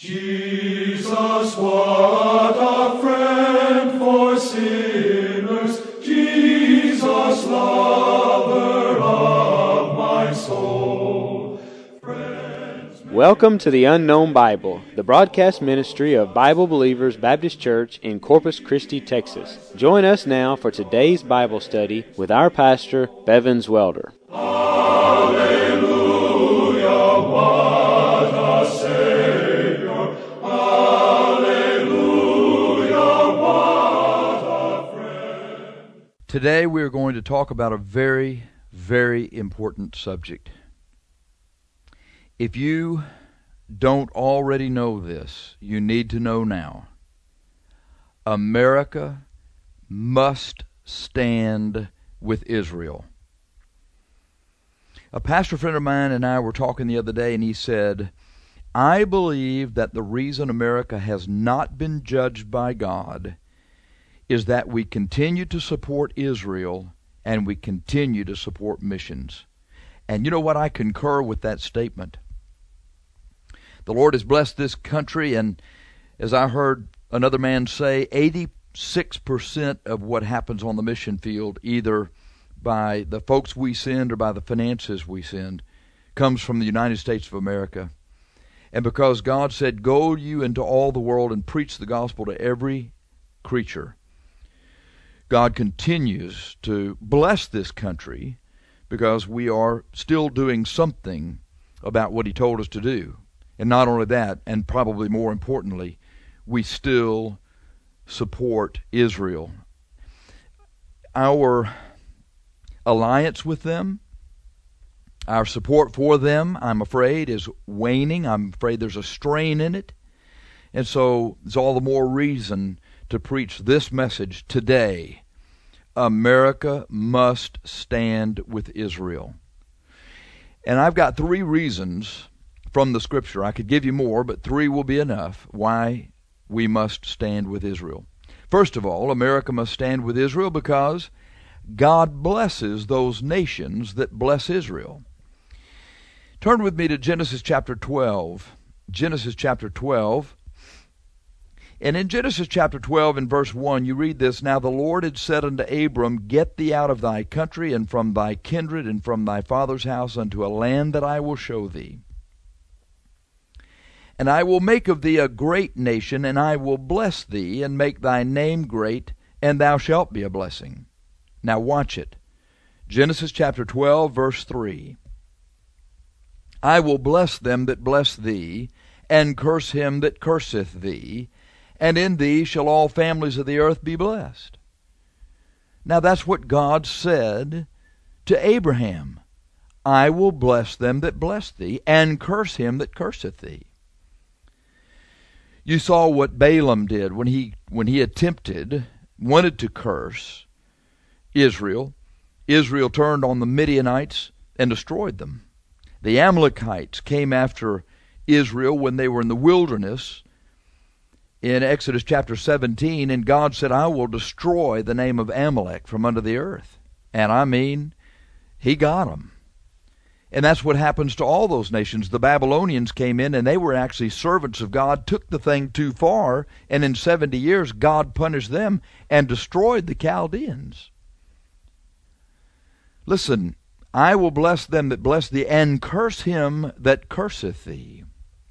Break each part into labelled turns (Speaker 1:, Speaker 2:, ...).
Speaker 1: Jesus, what a friend for sinners, Jesus, lover of my soul.
Speaker 2: Welcome to the Unknown Bible, the broadcast ministry of Bible Believers Baptist Church in Corpus Christi, Texas. Join us now for today's Bible study with our pastor, Bevins Welder.
Speaker 1: Hallelujah, what a Savior. Hallelujah, what a friend.
Speaker 3: Today we are going to talk about a very, very important subject. If you don't already know this, you need to know now. America must stand with Israel. A pastor friend of mine and I were talking the other day, and he said, I believe that the reason America has not been judged by God is that we continue to support Israel and we continue to support missions. And you know what? I concur with that statement. The Lord has blessed this country, and as I heard another man say, 86% of what happens on the mission field, either by the folks we send or by the finances we send, comes from the United States of America. And because God said, go you into all the world and preach the gospel to every creature, God continues to bless this country because we are still doing something about what He told us to do. And not only that, and probably more importantly, we still support Israel. Our alliance with them, our support for them, I'm afraid, is waning. I'm afraid there's a strain in it. And so it's all the more reason to preach this message today. America must stand with Israel. And I've got 3 reasons from the Scripture. I could give you more, but 3 will be enough why we must stand with Israel. First of all, America must stand with Israel because God blesses those nations that bless Israel. Turn with me to Genesis chapter 12. Genesis chapter 12. And in Genesis chapter 12 and verse 1, you read this, Now the Lord had said unto Abram, Get thee out of thy country, and from thy kindred, and from thy father's house, unto a land that I will show thee. And I will make of thee a great nation, and I will bless thee, and make thy name great, and thou shalt be a blessing. Now watch it. Genesis chapter 12, verse 3. I will bless them that bless thee, and curse him that curseth thee, and in thee shall all families of the earth be blessed. Now that's what God said to Abraham. I will bless them that bless thee, and curse him that curseth thee. You saw what Balaam did when he wanted to curse Israel. Israel turned on the Midianites and destroyed them. The Amalekites came after Israel when they were in the wilderness in Exodus chapter 17, and God said, I will destroy the name of Amalek from under the earth. And I mean, He got them. And that's what happens to all those nations. The Babylonians came in, and they were actually servants of God, took the thing too far, and in 70 years God punished them and destroyed the Chaldeans. Listen, I will bless them that bless thee, and curse him that curseth thee.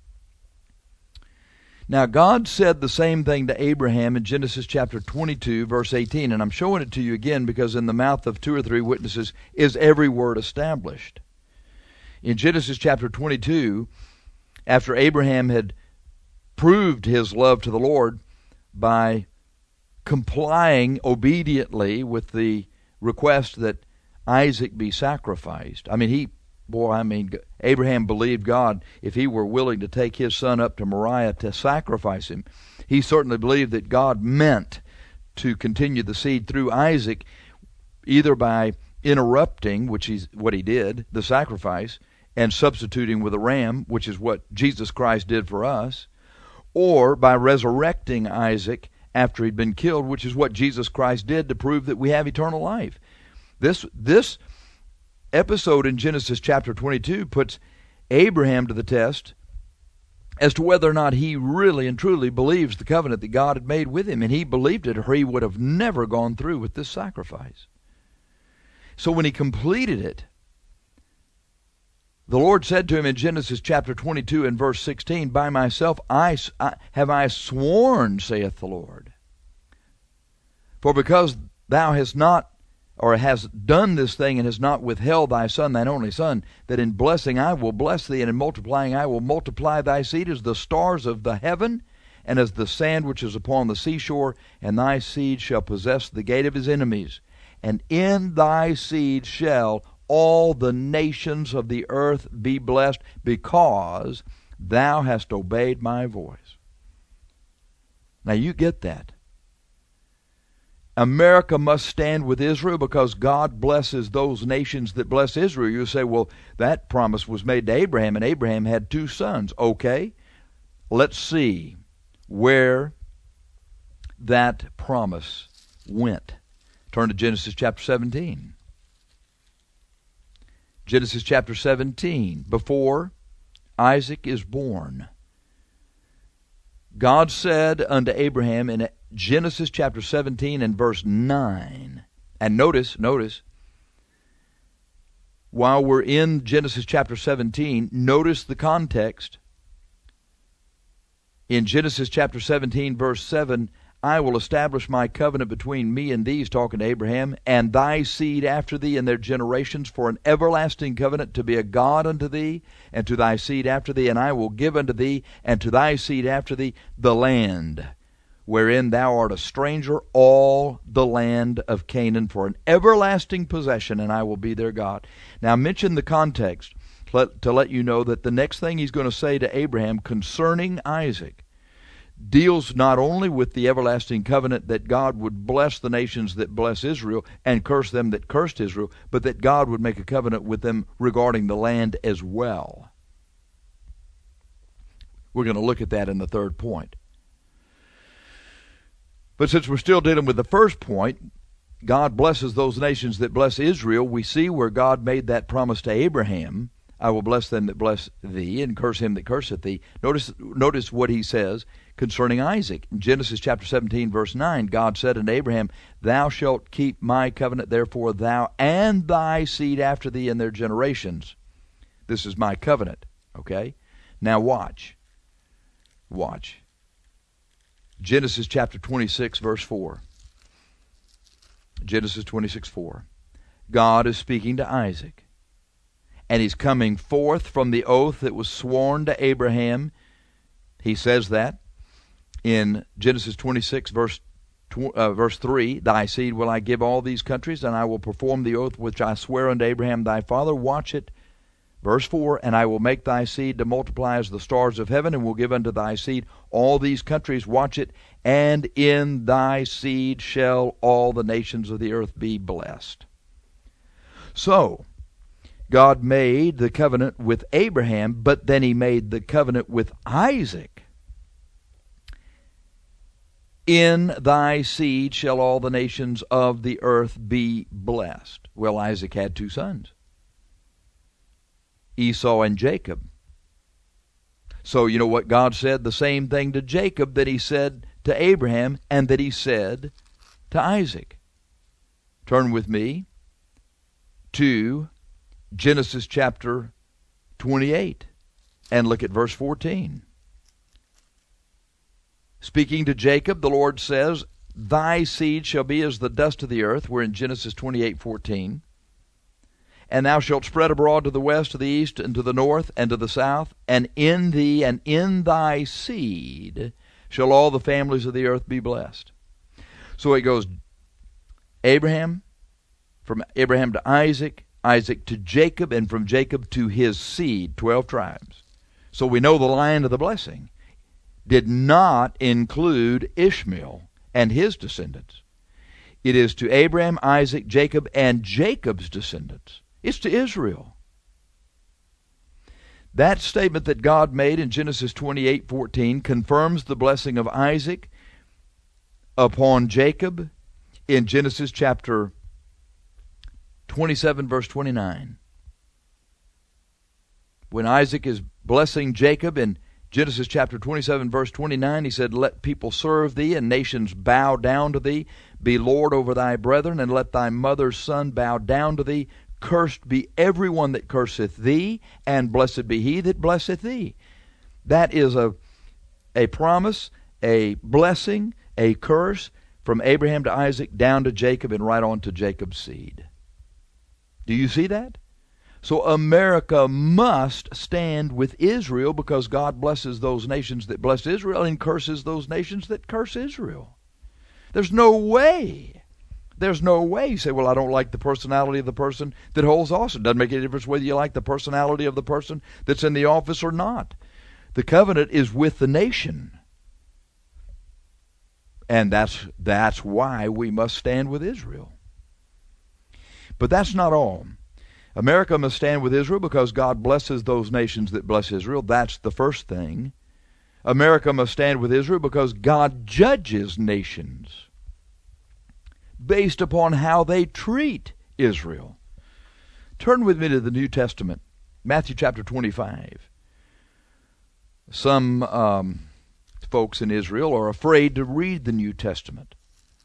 Speaker 3: Now God said the same thing to Abraham in Genesis chapter 22, verse 18, and I'm showing it to you again because in the mouth of 2 or 3 witnesses is every word established. In Genesis chapter 22, after Abraham had proved his love to the Lord by complying obediently with the request that Isaac be sacrificed. Abraham believed God if he were willing to take his son up to Moriah to sacrifice him. He certainly believed that God meant to continue the seed through Isaac, either by interrupting, which is what he did, the sacrifice, and substituting with a ram, which is what Jesus Christ did for us, or by resurrecting Isaac after he'd been killed, which is what Jesus Christ did to prove that we have eternal life. This episode in Genesis chapter 22 puts Abraham to the test as to whether or not he really and truly believes the covenant that God had made with him. And he believed it, or he would have never gone through with this sacrifice. So when he completed it, the Lord said to him in Genesis chapter 22 and verse 16, "By myself have I sworn, saith the Lord. For because thou hast not, or hast done this thing, and hast not withheld thy son, thine only son, that in blessing I will bless thee, and in multiplying I will multiply thy seed as the stars of the heaven, and as the sand which is upon the seashore, and thy seed shall possess the gate of his enemies. And in thy seed shall all the nations of the earth be blessed, because thou hast obeyed my voice." Now you get that. America must stand with Israel because God blesses those nations that bless Israel. You say, well, that promise was made to Abraham, and Abraham had 2 sons. Okay, let's see where that promise went. Turn to Genesis chapter 17. Genesis chapter 17, before Isaac is born. God said unto Abraham in Genesis chapter 17 and verse 9, and notice, while we're in Genesis chapter 17, notice the context. In Genesis chapter 17 verse 7, "I will establish my covenant between me and thee," he's talking to Abraham, "and thy seed after thee in their generations for an everlasting covenant, to be a God unto thee, and to thy seed after thee. And I will give unto thee, and to thy seed after thee, the land wherein thou art a stranger, all the land of Canaan, for an everlasting possession, and I will be their God." Now mention the context to let you know that the next thing he's going to say to Abraham concerning Isaac deals not only with the everlasting covenant that God would bless the nations that bless Israel and curse them that cursed Israel, but that God would make a covenant with them regarding the land as well. We're going to look at that in the third point. But since we're still dealing with the first point, God blesses those nations that bless Israel. We see where God made that promise to Abraham, "I will bless them that bless thee, and curse him that curseth thee." Notice what he says concerning Isaac. In Genesis chapter 17, verse 9, God said unto Abraham, "Thou shalt keep my covenant, therefore thou and thy seed after thee in their generations." This is my covenant. Okay? Now watch. Genesis chapter 26, verse 4. Genesis 26:4. God is speaking to Isaac, and he's coming forth from the oath that was sworn to Abraham. He says that in Genesis 26, verse 3, "Thy seed will I give all these countries, and I will perform the oath which I swear unto Abraham thy father." Watch it. Verse 4, "And I will make thy seed to multiply as the stars of heaven, and will give unto thy seed all these countries." Watch it. "And in thy seed shall all the nations of the earth be blessed." So, God made the covenant with Abraham, but then he made the covenant with Isaac. "In thy seed shall all the nations of the earth be blessed." Well, Isaac had 2 sons, Esau and Jacob. So you know what God said? The same thing to Jacob that he said to Abraham and that he said to Isaac. Turn with me to Genesis chapter 28 and look at verse 14. Speaking to Jacob, the Lord says, "Thy seed shall be as the dust of the earth." We're in Genesis 28:14. "And thou shalt spread abroad to the west, to the east, and to the north, and to the south. And in thee and in thy seed shall all the families of the earth be blessed." So it goes Abraham, from Abraham to Isaac, Isaac to Jacob, and from Jacob to his seed, 12 tribes. So we know the line of the blessing did not include Ishmael and his descendants. It is to Abraham, Isaac, Jacob, and Jacob's descendants. It's to Israel. That statement that God made in Genesis 28:14 confirms the blessing of Isaac upon Jacob in Genesis chapter 27, verse 29. When Isaac is blessing Jacob in Genesis chapter 27, verse 29, he said, "Let people serve thee, and nations bow down to thee. Be Lord over thy brethren, and let thy mother's son bow down to thee. Cursed be every one that curseth thee, and blessed be he that blesseth thee." That is a promise, a blessing, a curse from Abraham to Isaac down to Jacob and right on to Jacob's seed. Do you see that? So America must stand with Israel because God blesses those nations that bless Israel and curses those nations that curse Israel. There's no way. There's no way. You say, well, I don't like the personality of the person that holds office. It doesn't make any difference whether you like the personality of the person that's in the office or not. The covenant is with the nation. And that's why we must stand with Israel. But that's not all. America must stand with Israel because God blesses those nations that bless Israel. That's the first thing. America must stand with Israel because God judges nations based upon how they treat Israel. Turn with me to the New Testament, Matthew chapter 25. Some folks in Israel are afraid to read the New Testament.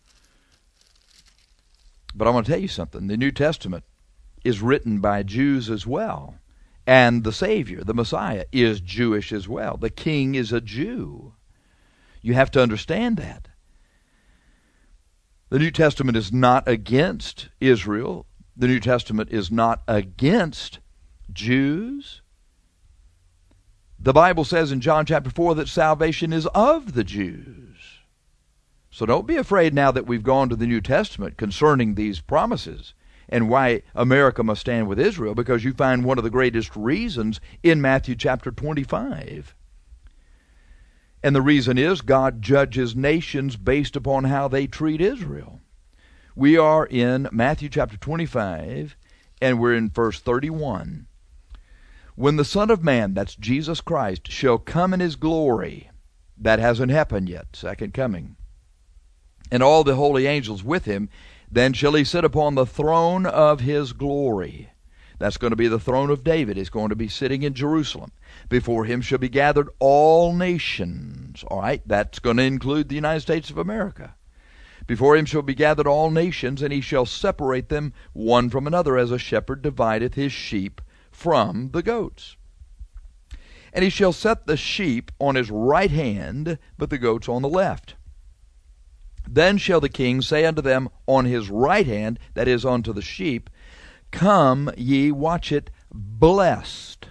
Speaker 3: But I want to tell you something. The New Testament is written by Jews as well. And the Savior, the Messiah, is Jewish as well. The King is a Jew. You have to understand that. The New Testament is not against Israel. The New Testament is not against Jews. The Bible says in John chapter 4 that salvation is of the Jews. So don't be afraid now that we've gone to the New Testament concerning these promises and why America must stand with Israel, because you find one of the greatest reasons in Matthew chapter 25. And the reason is God judges nations based upon how they treat Israel. We are in Matthew chapter 25, and we're in verse 31. "When the Son of Man," that's Jesus Christ, "shall come in his glory," that hasn't happened yet, second coming, "and all the holy angels with him, then shall he sit upon the throne of his glory." That's going to be the throne of David. It's going to be sitting in Jerusalem. "Before him shall be gathered all nations." All right, that's going to include the United States of America. "Before him shall be gathered all nations, and he shall separate them one from another, as a shepherd divideth his sheep from the goats. And he shall set the sheep on his right hand, but the goats on the left. Then shall the king say unto them on his right hand," that is, unto the sheep, "Come ye," watch it, "blessed.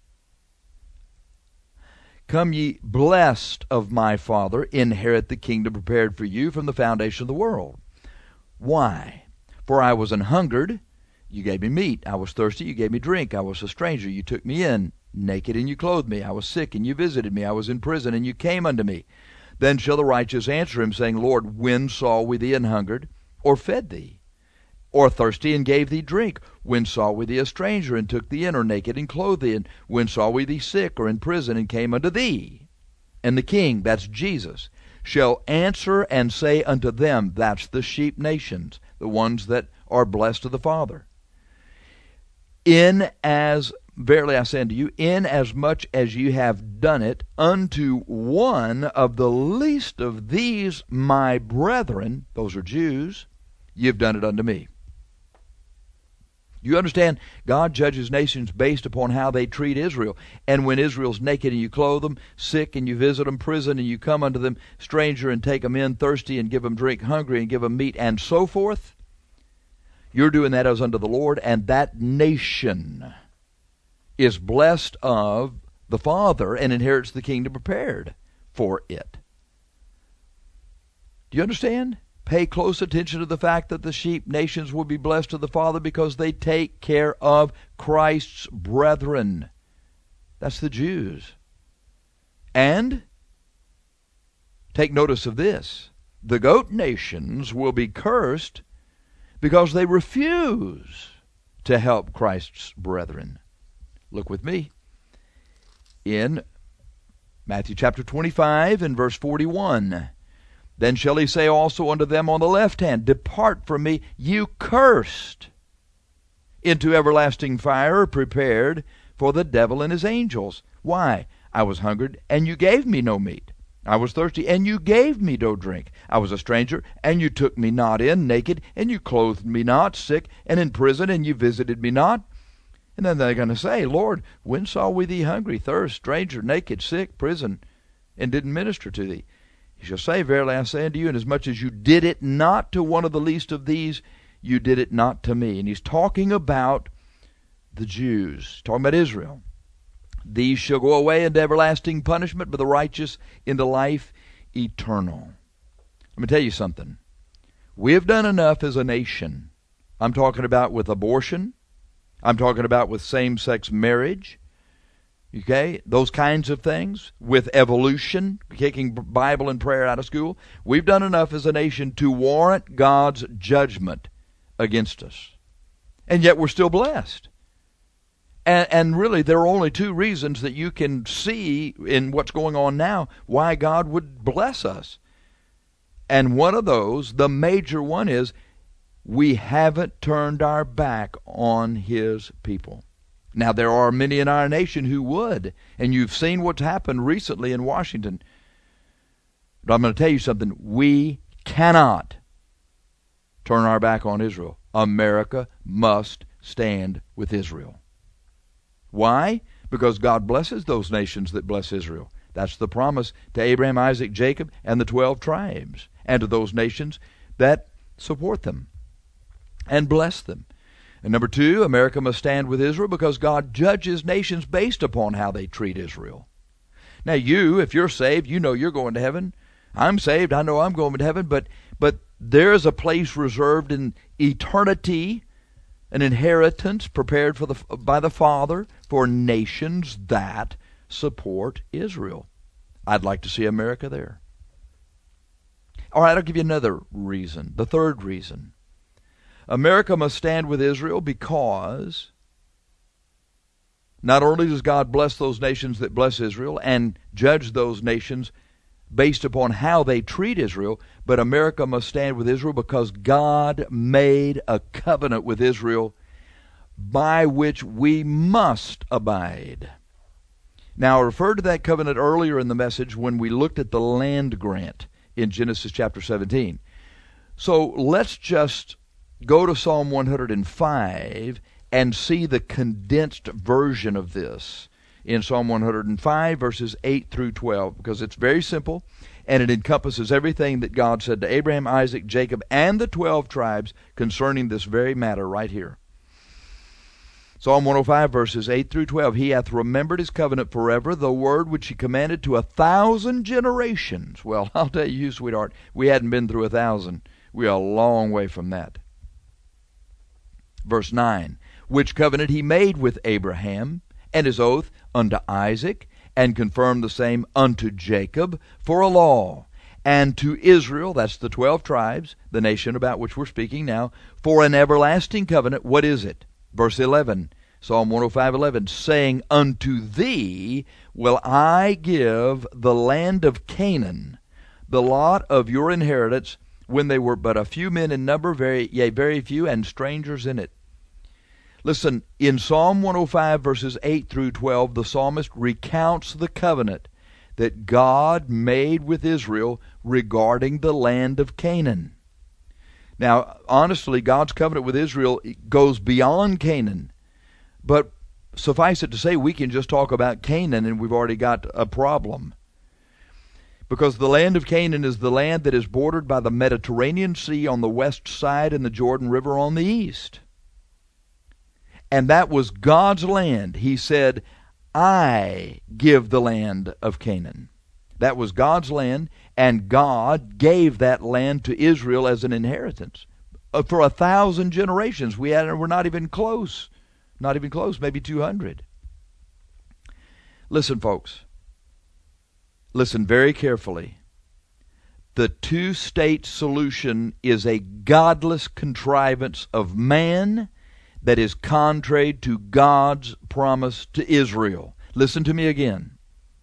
Speaker 3: Come ye blessed of my Father, inherit the kingdom prepared for you from the foundation of the world. Why? For I was an hungered, you gave me meat. I was thirsty, you gave me drink. I was a stranger, you took me in. Naked, and you clothed me. I was sick, and you visited me. I was in prison, and you came unto me. Then shall the righteous answer him, saying, Lord, when saw we thee an hungered, or fed thee? Or thirsty, and gave thee drink? When saw we thee a stranger, and took thee in? Or naked, and clothed thee? And when saw we thee sick, or in prison, and came unto thee? And the king," that's Jesus, "shall answer and say unto them," that's the sheep nations, the ones that are blessed of the Father, "Verily I say unto you, inasmuch as you have done it unto one of the least of these my brethren," those are Jews, "you've done it unto me." You understand? God judges nations based upon how they treat Israel. And when Israel's naked and you clothe them, sick and you visit them, prison and you come unto them, stranger and take them in, thirsty and give them drink, hungry and give them meat, and so forth, you're doing that as unto the Lord, and that nation is blessed of the Father and inherits the kingdom prepared for it. Do you understand? Pay close attention to the fact that the sheep nations will be blessed of the Father because they take care of Christ's brethren. That's the Jews. And take notice of this. The goat nations will be cursed because they refuse to help Christ's brethren. Look with me in Matthew chapter 25 and verse 41. "Then shall he say also unto them on the left hand, Depart from me, you cursed, into everlasting fire prepared for the devil and his angels. Why? I was hungry, and you gave me no meat. I was thirsty, and you gave me no drink. I was a stranger, and you took me not in, naked, and you clothed me not, sick, and in prison, and you visited me not. And then they're going to say, Lord, when saw we thee hungry, thirst, stranger, naked, sick, prison, and didn't minister to thee? He shall say, Verily I say unto you, inasmuch as you did it not to one of the least of these, you did it not to me. And he's talking about the Jews, talking about Israel. These shall go away into everlasting punishment, but the righteous into life eternal. Let me tell you something. We have done enough as a nation. I'm talking about with abortion. I'm talking about with same-sex marriage. Okay? Those kinds of things. With evolution, kicking Bible and prayer out of school. We've done enough as a nation to warrant God's judgment against us. And yet we're still blessed. And really, there are only two reasons that you can see in what's going on now why God would bless us. And one of those, the major one, is we haven't turned our back on His people. Now, there are many in our nation who would, and you've seen what's happened recently in Washington. But I'm going to tell you something. We cannot turn our back on Israel. America must stand with Israel. Why? Because God blesses those nations that bless Israel. That's the promise to Abraham, Isaac, Jacob, and the 12 tribes, and to those nations that support them and bless them. And number two, America must stand with Israel because God judges nations based upon how they treat Israel. Now you, if you're saved, you know you're going to heaven. I'm saved, I know I'm going to heaven, but there is a place reserved in eternity, an inheritance prepared by the Father for nations that support Israel. I'd like to see America there. All right, I'll give you another reason, the third reason. America must stand with Israel because not only does God bless those nations that bless Israel and judge those nations based upon how they treat Israel, but America must stand with Israel because God made a covenant with Israel by which we must abide. Now, I referred to that covenant earlier in the message when we looked at the land grant in Genesis chapter 17. So let's just go to Psalm 105 and see the condensed version of this in Psalm 105, verses 8 through 12, because it's very simple, and it encompasses everything that God said to Abraham, Isaac, Jacob, and the 12 tribes concerning this very matter right here. Psalm 105, verses 8 through 12, He hath remembered His covenant forever, the word which He commanded to 1,000 generations. Well, I'll tell you, sweetheart, we hadn't been through 1,000. We are a long way from that. Verse 9, which covenant He made with Abraham, and His oath unto Isaac, and confirmed the same unto Jacob for a law, and to Israel, that's the 12 tribes, the nation about which we're speaking now, for an everlasting covenant. What is it? Verse 11, Psalm 105:11, saying, unto thee will I give the land of Canaan, the lot of your inheritance, when they were but a few men in number, very few, and strangers in it. Listen, in Psalm 105, verses 8 through 12, the psalmist recounts the covenant that God made with Israel regarding the land of Canaan. Now, honestly, God's covenant with Israel goes beyond Canaan. But suffice it to say, we can just talk about Canaan and we've already got a problem. Because the land of Canaan is the land that is bordered by the Mediterranean Sea on the west side and the Jordan River on the east. And that was God's land. He said, I give the land of Canaan. That was God's land, and God gave that land to Israel as an inheritance. For 1,000 generations, we're not even close. Not even close, maybe 200. Listen, folks. Listen very carefully. The two-state solution is a godless contrivance of man that is contrary to God's promise to Israel. Listen to me again.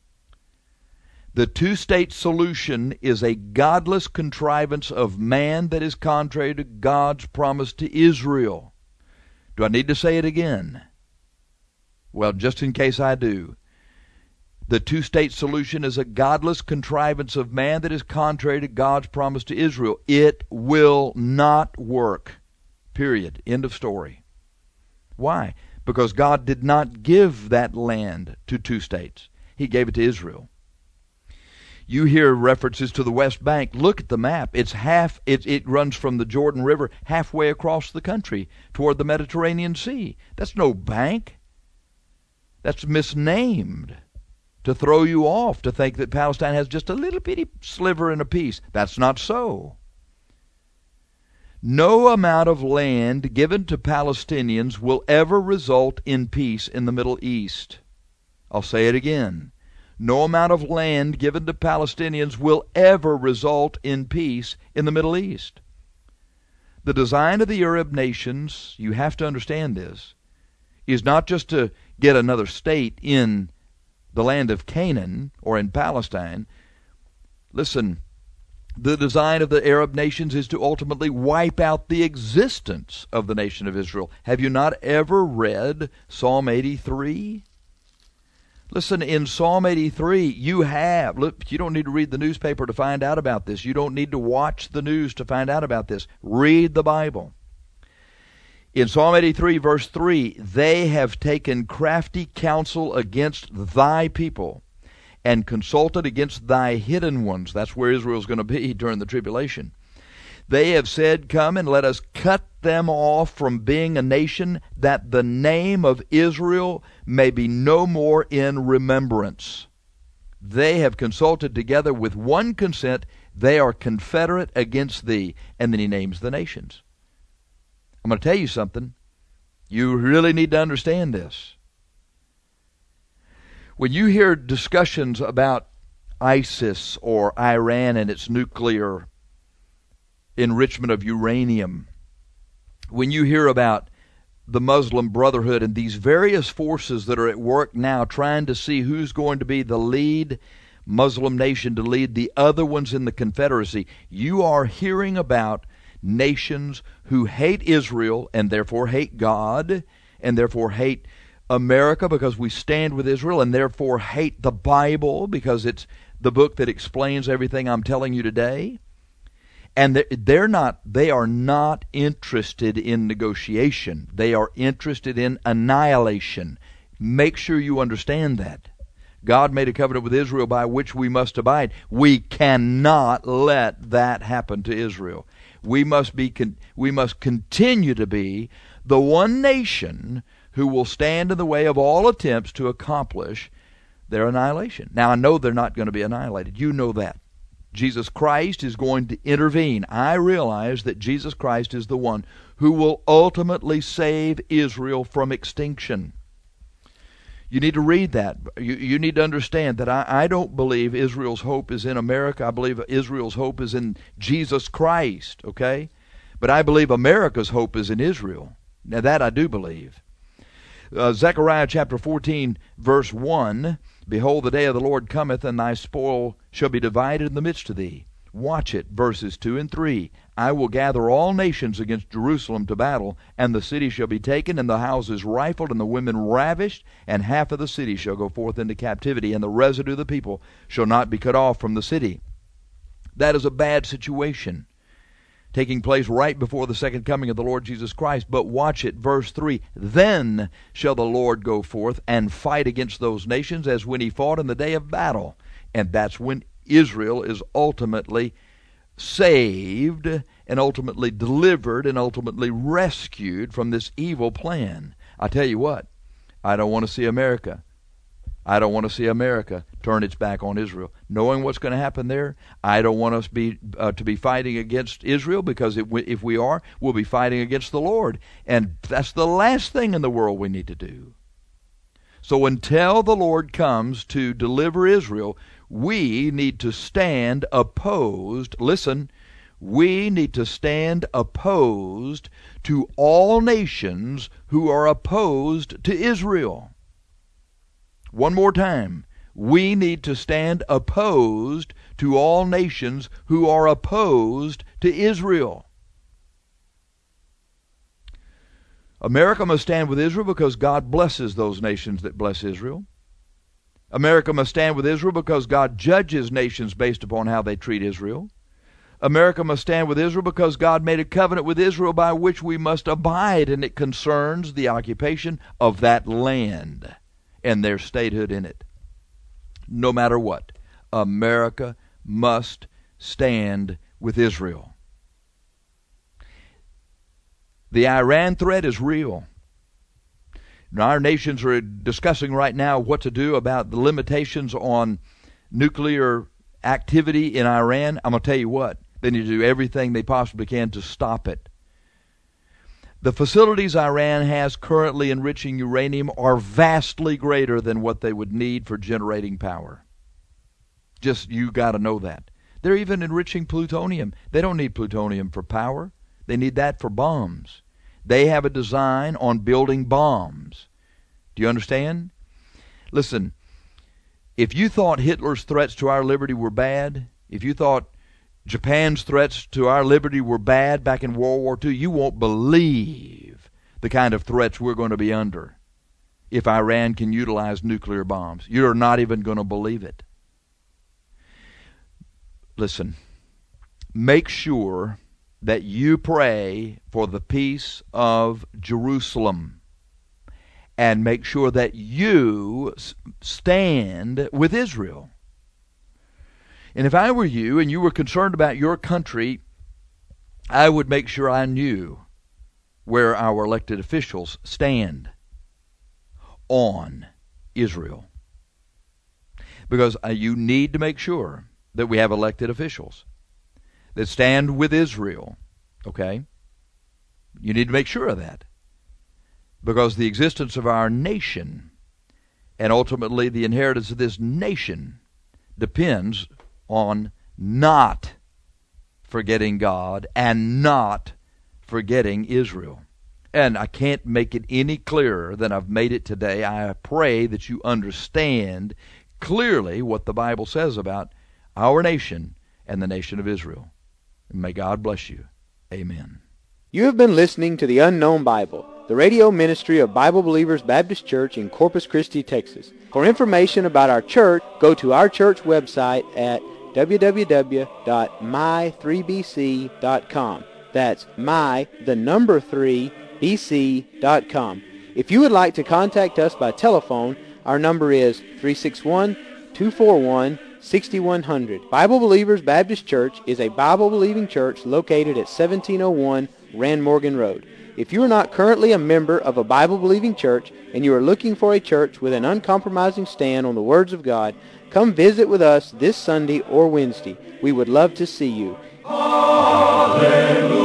Speaker 3: The two-state solution is a godless contrivance of man that is contrary to God's promise to Israel. Do I need to say it again? Well, just in case I do. The two-state solution is a godless contrivance of man that is contrary to God's promise to Israel. It will not work. Period. End of story. Why? Because God did not give that land to two states. He gave it to Israel. You hear references to the West Bank. Look at the map. It runs from the Jordan River halfway across the country toward the Mediterranean Sea. That's no bank. That's misnamed to throw you off, to think that Palestine has just a little bitty sliver and a piece. That's not so. No amount of land given to Palestinians will ever result in peace in the Middle East. I'll say it again. No amount of land given to Palestinians will ever result in peace in the Middle East. The design of the Arab nations, you have to understand this, is not just to get another state in the land of Canaan or in Palestine. Listen, the design of the Arab nations is to ultimately wipe out the existence of the nation of Israel. Have you not ever read Psalm 83? Listen, in Psalm 83, you don't need to read the newspaper to find out about this. You don't need to watch the news to find out about this. Read the Bible. In Psalm 83, verse 3, they have taken crafty counsel against thy people and consulted against thy hidden ones. That's where Israel's going to be during the tribulation. They have said, come and let us cut them off from being a nation, that the name of Israel may be no more in remembrance. They have consulted together with one consent. They are confederate against thee. And then he names the nations. I'm going to tell you something. You really need to understand this. When you hear discussions about ISIS or Iran and its nuclear enrichment of uranium, when you hear about the Muslim Brotherhood and these various forces that are at work now trying to see who's going to be the lead Muslim nation to lead the other ones in the Confederacy, you are hearing about nations who hate Israel and therefore hate God and therefore hate America because we stand with Israel, and therefore hate the Bible because it's the book that explains everything I'm telling you today. And they are not interested in negotiation. They are interested in annihilation. Make sure you understand that. God made a covenant with Israel by which we must abide. We cannot let that happen to Israel. We must continue to be the one nation who will stand in the way of all attempts to accomplish their annihilation. Now, I know they're not going to be annihilated. You know that. Jesus Christ is going to intervene. I realize that Jesus Christ is the one who will ultimately save Israel from extinction. You need to read that. You need to understand that I don't believe Israel's hope is in America. I believe Israel's hope is in Jesus Christ, okay? But I believe America's hope is in Israel. Now that I do believe. Zechariah chapter 14, verse 1, behold, the day of the Lord cometh, and thy spoil shall be divided in the midst of thee. Watch it, verses 2 and 3. I will gather all nations against Jerusalem to battle, and the city shall be taken, and the houses rifled, and the women ravished, and half of the city shall go forth into captivity, and the residue of the people shall not be cut off from the city. That is a bad situation, taking place right before the second coming of the Lord Jesus Christ. But watch it, verse 3. Then shall the Lord go forth and fight against those nations as when he fought in the day of battle. And that's when Israel is ultimately saved and ultimately delivered and ultimately rescued from this evil plan. I tell you what, I don't want to see America. I don't want to see America turn its back on Israel. Knowing what's going to happen there, I don't want us to be fighting against Israel, because if we are, we'll be fighting against the Lord. And that's the last thing in the world we need to do. So until the Lord comes to deliver Israel, we need to stand opposed. Listen, we need to stand opposed to all nations who are opposed to Israel. One more time. We need to stand opposed to all nations who are opposed to Israel. America must stand with Israel because God blesses those nations that bless Israel. America must stand with Israel because God judges nations based upon how they treat Israel. America must stand with Israel because God made a covenant with Israel by which we must abide, and it concerns the occupation of that land and their statehood in it. No matter what, America must stand with Israel. The Iran threat is real. Now, our nations are discussing right now what to do about the limitations on nuclear activity in Iran. I'm going to tell you what, they need to do everything they possibly can to stop it. The facilities Iran has currently enriching uranium are vastly greater than what they would need for generating power. Just, you got to know that. They're even enriching plutonium. They don't need plutonium for power. They need that for bombs. They have a design on building bombs. Do you understand? Listen, if you thought Hitler's threats to our liberty were bad, if you thought Japan's threats to our liberty were bad back in World War II, you won't believe the kind of threats we're going to be under if Iran can utilize nuclear bombs. You're not even going to believe it. Listen, make sure that you pray for the peace of Jerusalem, and make sure that you stand with Israel. And if I were you and you were concerned about your country, I would make sure I knew where our elected officials stand on Israel. Because you need to make sure that we have elected officials that stand with Israel, okay? You need to make sure of that. Because the existence of our nation, and ultimately the inheritance of this nation, depends on not forgetting God and not forgetting Israel. And I can't make it any clearer than I've made it today. I pray that you understand clearly what the Bible says about our nation and the nation of Israel. And may God bless you. Amen.
Speaker 2: You have been listening to The Unknown Bible, the radio ministry of Bible Believers Baptist Church in Corpus Christi, Texas. For information about our church, go to our church website at www.my3bc.com. That's my3bc.com. If you would like to contact us by telephone, our number is 361-241-6100. Bible Believers Baptist Church is a Bible-believing church located at 1701 Rand Morgan Road. If you are not currently a member of a Bible-believing church and you are looking for a church with an uncompromising stand on the words of God, come visit with us this Sunday or Wednesday. We would love to see you.
Speaker 1: Hallelujah.